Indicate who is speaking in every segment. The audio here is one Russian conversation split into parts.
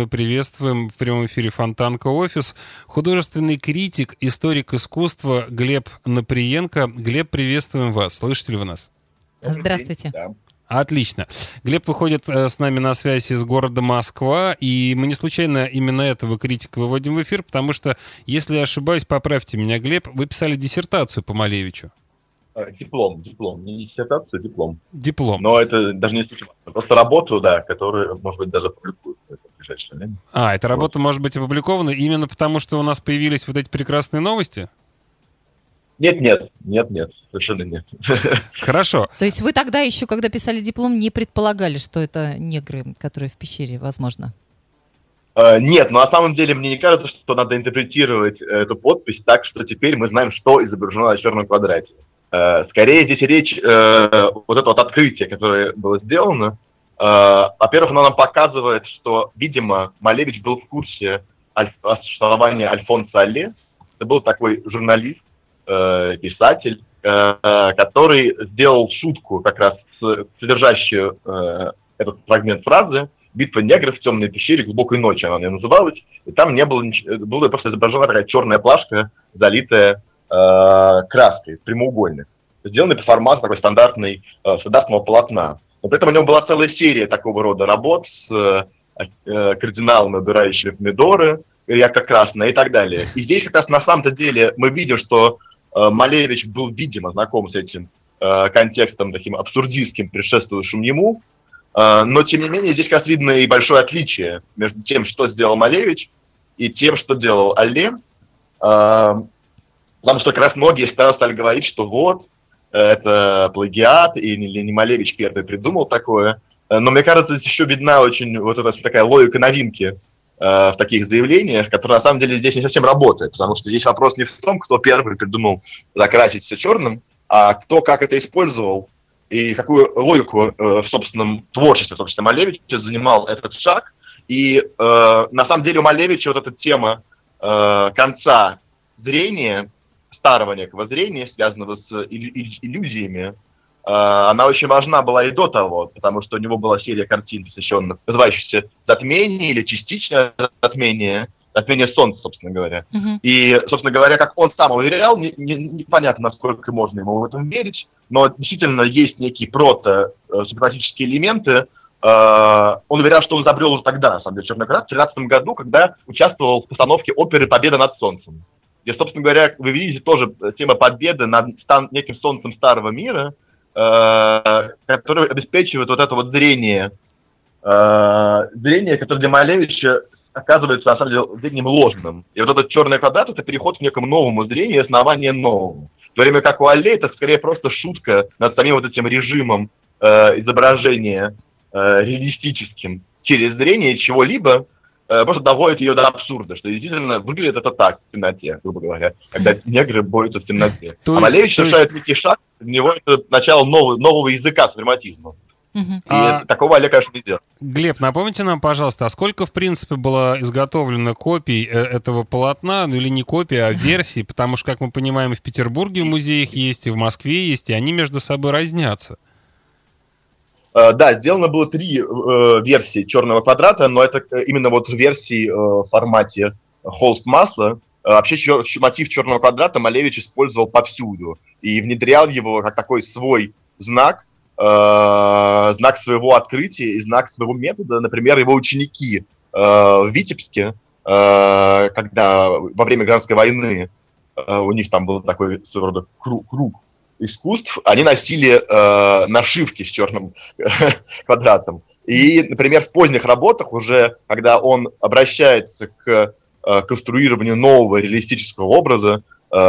Speaker 1: мы приветствуем в прямом эфире Фонтанка Офис художественный критик, историк искусства Глеб Наприенко. Глеб, приветствуем вас. Слышите ли вы нас?
Speaker 2: Здравствуйте.
Speaker 3: Да.
Speaker 1: Отлично. Глеб выходит с нами на связь из города Москва, и мы не случайно именно этого критика выводим в эфир, потому что, если я ошибаюсь, поправьте меня, Глеб, вы писали диссертацию по Малевичу.
Speaker 3: Диплом. Не диссертация, диплом.
Speaker 1: Диплом.
Speaker 3: Но это даже не случайно. Просто работу, да, которую, может быть, даже публикуют в ближайшее время.
Speaker 1: Эта работа может быть опубликована именно потому, что у нас появились вот эти прекрасные новости?
Speaker 3: Нет, совершенно нет.
Speaker 1: Хорошо.
Speaker 2: То есть вы тогда еще, когда писали диплом, не предполагали, что это негры, которые в пещере, возможно?
Speaker 3: Нет, но на самом деле мне не кажется, что надо интерпретировать эту подпись так, что теперь мы знаем, что изображено на черном квадрате. Скорее здесь речь, вот это вот открытие, которое было сделано, во-первых, оно нам показывает, что, видимо, Малевич был в курсе о существовании Альфонса Алле. Это был такой журналист, писатель, который сделал шутку, как раз содержащую этот фрагмент фразы «Битва негров в темной пещере глубокой ночи», она называлась, и там не было ничего, была просто изображена такая черная плашка, залитая краской, прямоугольной, сделанной по формату такой стандартного полотна. Но при этом у него была целая серия такого рода работ с кардиналами, убирающими помидоры, ярко-красные и так далее. И здесь как раз на самом-то деле мы видим, что Малевич был, видимо, знаком с этим контекстом таким абсурдистским, предшествующим ему, но, тем не менее, здесь как раз видно и большое отличие между тем, что сделал Малевич, и тем, что делал Алле, потому что как раз многие стали говорить, что вот, это плагиат, и не Малевич первый придумал такое, но мне кажется, здесь еще видна очень вот эта такая логика новинки в таких заявлениях, которая на самом деле здесь не совсем работает, потому что здесь вопрос не в том, кто первый придумал закрасить все черным, а кто как это использовал и какую логику в собственном творчестве, собственно, Малевича занимал этот шаг. И на самом деле у Малевича вот эта тема конца зрения, старого некого зрения, связанного с иллюзиями, она очень важна была и до того, потому что у него была серия картин, посвященных, называющихся «Затмение» или «Частичное затмение», «Затмение солнца», собственно говоря. И, собственно говоря, как он сам уверял, непонятно, насколько можно ему в этом верить, но действительно есть некие прото-симпатические элементы. Он уверял, что он изобрел уже тогда, на самом деле, черный квадрат, в 2013 году, когда участвовал в постановке оперы «Победа над солнцем», где, собственно говоря, вы видите тоже тема победы над неким солнцем старого мира, который обеспечивает вот это вот зрение, которое для Малевича оказывается, на самом деле, зрением ложным. И вот этот черный квадрат — это переход к некому новому зрению, основание новому. В то время как у Алле это скорее просто шутка над самим вот этим режимом изображения реалистическим через зрение чего-либо, просто доводит ее до абсурда, что действительно выглядит это так в темноте, грубо говоря, когда негры борются в темноте. А Малевич совершает некий шаг, для него это начало нового языка супрематизма. И такого Алле, конечно, не делал.
Speaker 1: Глеб, напомните нам, пожалуйста, а сколько, в принципе, было изготовлено копий этого полотна, ну или не копий, а версий, потому что, как мы понимаем, и в Петербурге в музеях есть, и в Москве есть, и они между собой разнятся.
Speaker 3: Да, сделано было 3 версии черного квадрата, но это именно вот версии в формате холст масла. Вообще мотив черного квадрата Малевич использовал повсюду и внедрял его как такой свой знак, знак своего открытия и знак своего метода. Например, его ученики в Витебске, когда во время Гражданской войны у них там был такой своего рода круг искусств, они носили нашивки с черным квадратом. И, например, в поздних работах уже, когда он обращается к конструированию нового реалистического образа,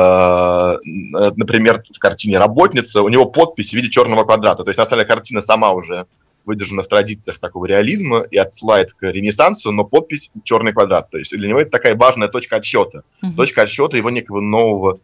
Speaker 3: например, в картине «Работница», у него подпись в виде черного квадрата. То есть, на самом деле, картина сама уже выдержана в традициях такого реализма и отсылает к Ренессансу, но подпись «черный квадрат». То есть для него это такая важная точка отсчета. Точка отсчета его некого нового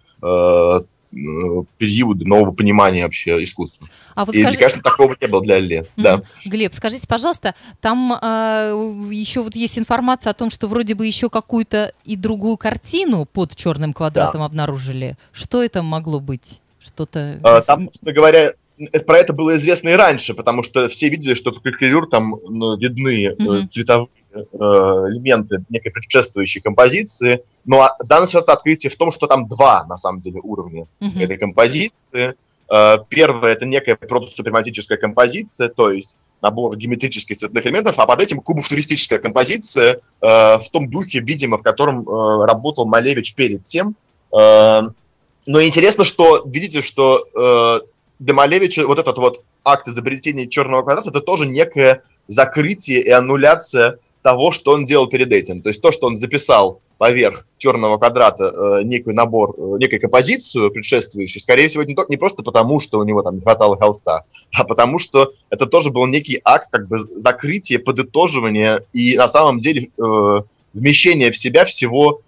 Speaker 3: периода, нового понимания вообще искусства. И, конечно, такого не было для Алле. Да.
Speaker 2: Глеб, скажите, пожалуйста, там еще вот есть информация о том, что вроде бы еще какую-то и другую картину под черным квадратом обнаружили. Что это могло быть? Что-то...
Speaker 3: Там, собственно говоря, про это было известно и раньше, потому что все видели, что в калькулюр там видны цветовые элементы некой предшествующей композиции, но в данной ситуации открытие в том, что там два, на самом деле, уровня этой композиции. Первое — это некая протосупрематическая композиция, то есть набор геометрических цветных элементов, а под этим кубофутуристическая композиция в том духе, видимо, в котором работал Малевич перед тем. Но интересно, что, видите, что для Малевича вот этот вот акт изобретения черного квадрата — это тоже некое закрытие и аннуляция того, что он делал перед этим. То есть то, что он записал поверх черного квадрата некий набор, некую композицию предшествующую, скорее всего, не просто потому, что у него там не хватало холста, а потому что это тоже был некий акт как бы закрытия, подытоживания и на самом деле вмещения в себя всего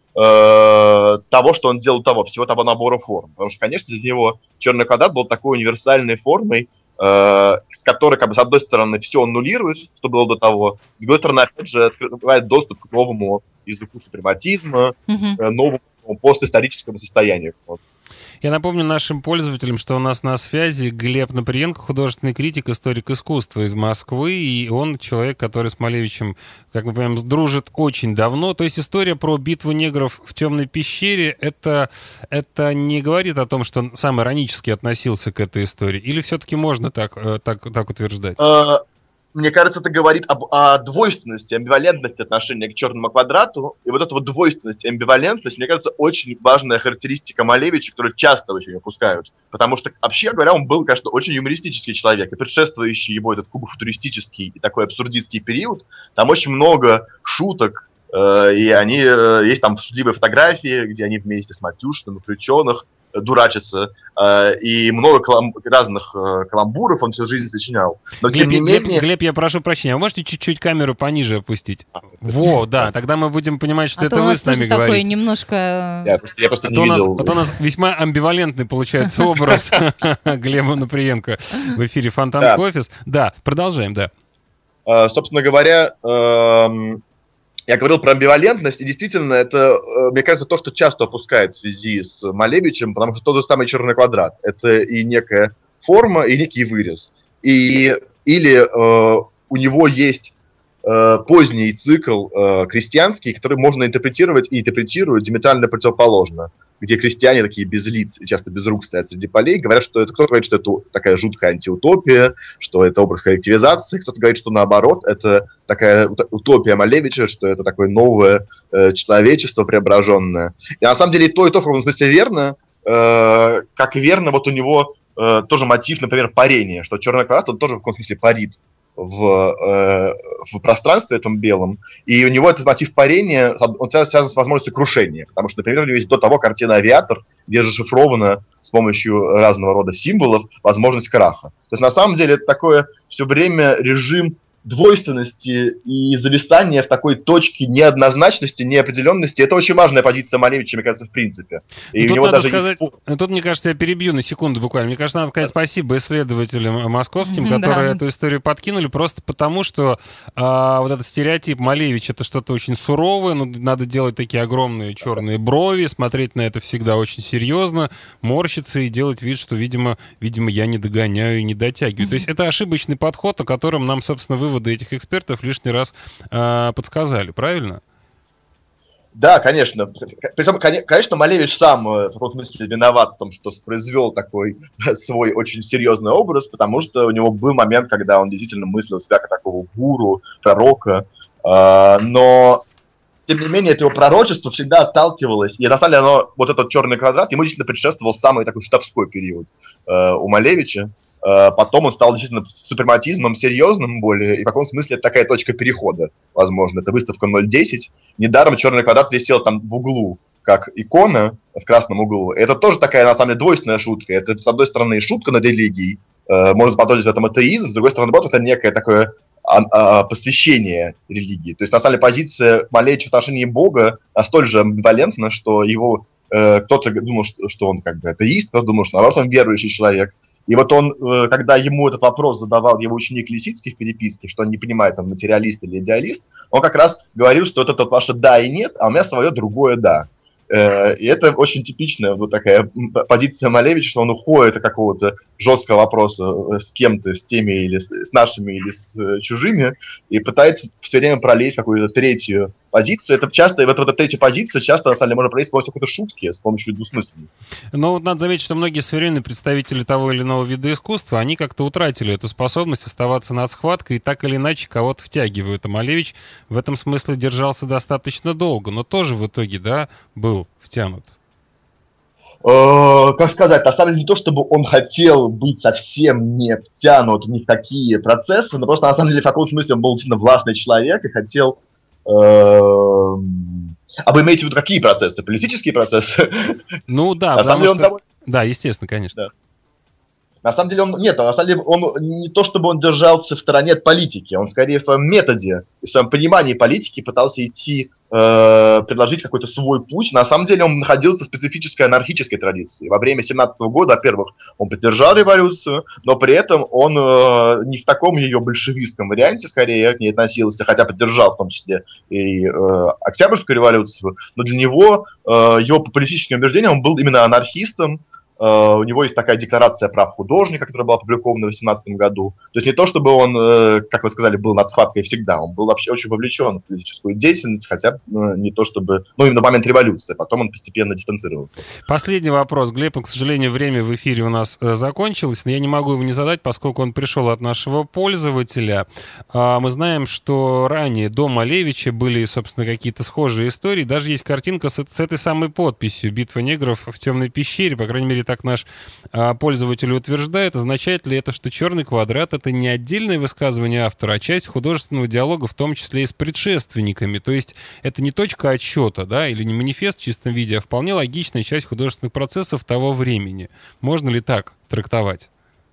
Speaker 3: того, что он делал всего того набора форм. Потому что, конечно, для него черный квадрат был такой универсальной формой, с которой, как бы, с одной стороны, все аннулирует, что было до того, с другой стороны, опять же, открывает доступ к новому языку супрематизма, новому постисторическому состоянию. Вот.
Speaker 1: Я напомню нашим пользователям, что у нас на связи Глеб Наприенко, художественный критик, историк искусства из Москвы, и он человек, который с Малевичем, как мы понимаем, дружит очень давно. То есть история про битву негров в темной пещере, это не говорит о том, что он сам иронически относился к этой истории, или все-таки можно так утверждать?
Speaker 3: Мне кажется, это говорит о двойственности, амбивалентности отношения к черному квадрату. И вот эта вот двойственность, амбивалентность, мне кажется, очень важная характеристика Малевича, которую часто очень опускают. Потому что, вообще говоря, он был, конечно, очень юмористический человек. И предшествующий его этот кубофутуристический и такой абсурдистский период, там очень много шуток, и они есть там шутливые фотографии, где они вместе с Матюшиным, Крюченых дурачатся, и много разных каламбуров он всю жизнь сочинял. Но
Speaker 1: Глеб,
Speaker 3: тем не менее...
Speaker 1: Глеб, я прошу прощения, а вы можете чуть-чуть камеру пониже опустить? Во, да, тогда мы будем понимать, что это вы с нами говорите.
Speaker 2: Такой немножко...
Speaker 3: Я просто не видел.
Speaker 1: А то у нас весьма амбивалентный получается образ Глеба Наприенко в эфире Фонтан Кофе. Да, продолжаем, да.
Speaker 3: Собственно говоря, я говорил про амбивалентность, и действительно, это, мне кажется, то, что часто опускает в связи с Малевичем, потому что тот же самый черный квадрат — это и некая форма, и некий вырез. Или у него есть поздний цикл крестьянский, который можно интерпретировать и интерпретирует диаметрально противоположно, где крестьяне такие без лиц и часто без рук стоят среди полей, говорят, что это, кто-то говорит, что это такая жуткая антиутопия, что это образ коллективизации, кто-то говорит, что наоборот, это такая утопия Малевича, что это такое новое человечество преображенное. И на самом деле и то в каком смысле верно, как верно вот у него тоже мотив, например, парения, что черный квадрат, он тоже в каком смысле парит в пространстве этом белом, и у него этот мотив парения, он связан с возможностью крушения, потому что, например, у него есть до того картина «Авиатор», где зашифрована с помощью разного рода символов возможность краха. То есть, на самом деле, это такое все время режим двойственности и зависания в такой точке неоднозначности, неопределенности. Это очень важная позиция Малевича, мне кажется, в принципе. И у него даже есть...
Speaker 1: Тут, мне кажется, я перебью на секунду буквально. Мне кажется, надо сказать спасибо исследователям московским, которые эту историю подкинули, просто потому, что вот этот стереотип Малевич — это что-то очень суровое, надо делать такие огромные черные брови, смотреть на это всегда очень серьезно, морщиться и делать вид, что, видимо, я не догоняю и не дотягиваю. То есть это ошибочный подход, о котором нам, собственно, выводы этих экспертов лишний раз подсказали, правильно?
Speaker 3: Да, конечно. Причем, конечно, Малевич сам в каком смысле виноват в том, что произвел такой свой очень серьезный образ, потому что у него был момент, когда он действительно мыслил себя как такого гуру, пророка, но тем не менее, это его пророчество всегда отталкивалось, и на самом деле вот этот черный квадрат, ему действительно предшествовал самый такой штабской период у Малевича. Потом он стал действительно супрематизмом серьезным более, и в каком смысле это такая точка перехода, возможно. Это выставка 010. Недаром черный квадрат висел там в углу, как икона в красном углу. Это тоже такая, на самом деле, двойственная шутка. Это, с одной стороны, шутка над религией, можно заподозрить в этом атеизм, с другой стороны, вот это некое такое посвящение религии. То есть, на самом деле, позиция Малевича в отношении Бога столь же амбивалентна, что его кто-то думал, что он как бы атеист, кто-то думал, что, наоборот, он верующий человек. И вот он, когда ему этот вопрос задавал его ученик Лисицкий в переписке, что он не понимает, он материалист или идеалист, он как раз говорил, что это ваше «да» и «нет», а у меня свое другое «да». И это очень типичная вот такая позиция Малевича, что он уходит от какого-то жесткого вопроса с кем-то, с теми или с нашими, или с чужими, и пытается все время пролезть в какую-то третью позицию. Это часто, вот эта третья позиция часто, на самом деле, можно пролезть с помощью какой-то шутки, с помощью двусмысленности.
Speaker 1: Но вот надо заметить, что многие современные представители того или иного вида искусства, они как-то утратили эту способность оставаться над схваткой и так или иначе кого-то втягивают. А Малевич в этом смысле держался достаточно долго, но тоже в итоге, да, был втянут.
Speaker 3: Как сказать, на самом деле не то, чтобы он хотел быть совсем не втянут ни в какие процессы, но просто на самом деле в каком смысле он был действительно властный человек и хотел... А вы имеете в виду какие процессы? Политические процессы?
Speaker 1: Ну да,
Speaker 3: на самом деле он
Speaker 1: Да, естественно, конечно.
Speaker 3: Да. На самом деле на самом деле он не то, чтобы он держался в стороне от политики, он скорее в своем методе, в своем понимании политики пытался идти, предложить какой-то свой путь. На самом деле он находился в специфической анархической традиции. Во время 17-го года, во-первых, он поддержал революцию, но при этом он не в таком ее большевистском варианте скорее к ней относился, хотя поддержал в том числе и Октябрьскую революцию, но для него, его по политическим убеждениям, он был именно анархистом. У него есть такая декларация прав художника, которая была опубликована в 2018 году. То есть не то, чтобы он, как вы сказали, был над схваткой всегда. Он был вообще очень вовлечен в политическую деятельность, хотя не то чтобы... Ну, именно в момент революции. Потом он постепенно дистанцировался.
Speaker 1: Последний вопрос. Глеб, к сожалению, время в эфире у нас закончилось, но я не могу его не задать, поскольку он пришел от нашего пользователя. Мы знаем, что ранее до Малевича были, собственно, какие-то схожие истории. Даже есть картинка с этой самой подписью «Битва негров в темной пещере». По крайней мере, так наш пользователь утверждает. Означает ли это, что «Черный квадрат» — это не отдельное высказывание автора, а часть художественного диалога, в том числе и с предшественниками? То есть это не точка отсчета, да, или не манифест в чистом виде, а вполне логичная часть художественных процессов того времени. Можно ли так трактовать?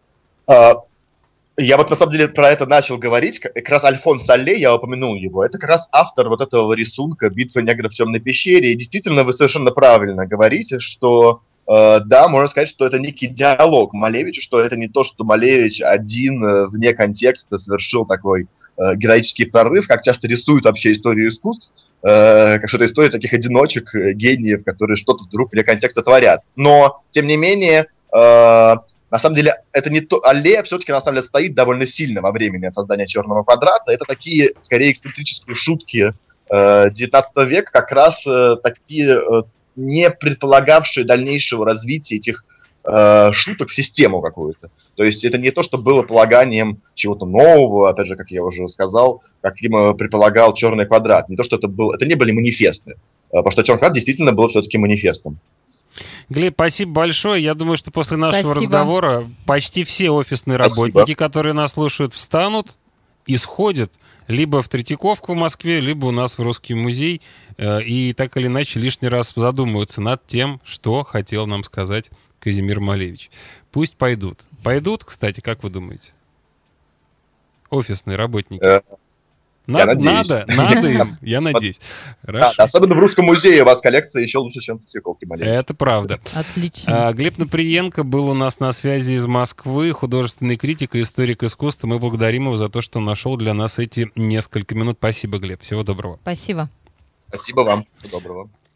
Speaker 3: Я вот на самом деле про это начал говорить. Как раз Альфонс Солле, я упомянул его, это как раз автор вот этого рисунка «Битва негров в темной пещере». И действительно, вы совершенно правильно говорите, что да, можно сказать, что это некий диалог Малевича, что это не то, что Малевич один вне контекста совершил такой героический прорыв, как часто рисуют вообще историю искусств, как что-то история таких одиночек, гениев, которые что-то вдруг вне контекста творят. Но, тем не менее, на самом деле, это не то. Алле все-таки на самом деле стоит довольно сильно во времени от создания «Черного квадрата». Это такие, скорее, эксцентрические шутки 19 века, как раз такие... не предполагавшие дальнейшего развития этих шуток в систему какую-то. То есть это не то, что было полаганием чего-то нового, опять же, как я уже сказал, каким предполагал «Черный квадрат». Не то, что это не были манифесты, потому что «Черный квадрат» действительно был все-таки манифестом.
Speaker 1: Глеб, спасибо большое. Я думаю, что после нашего разговора почти все офисные работники, которые нас слушают, встанут и сходят либо в Третьяковку в Москве, либо у нас в Русский музей, и так или иначе лишний раз задумываются над тем, что хотел нам сказать Казимир Малевич. Пусть пойдут. Пойдут, кстати, как вы думаете? Офисные работники. Надо им, я надеюсь.
Speaker 3: Да, особенно в Русском музее у вас коллекция еще лучше, чем в Третьяковке Малевича.
Speaker 1: Это правда.
Speaker 2: Отлично.
Speaker 1: Глеб Наприенко был у нас на связи из Москвы, художественный критик и историк искусства. Мы благодарим его за то, что он нашел для нас эти несколько минут. Спасибо, Глеб. Всего доброго.
Speaker 2: Спасибо.
Speaker 3: Спасибо вам. Всего доброго.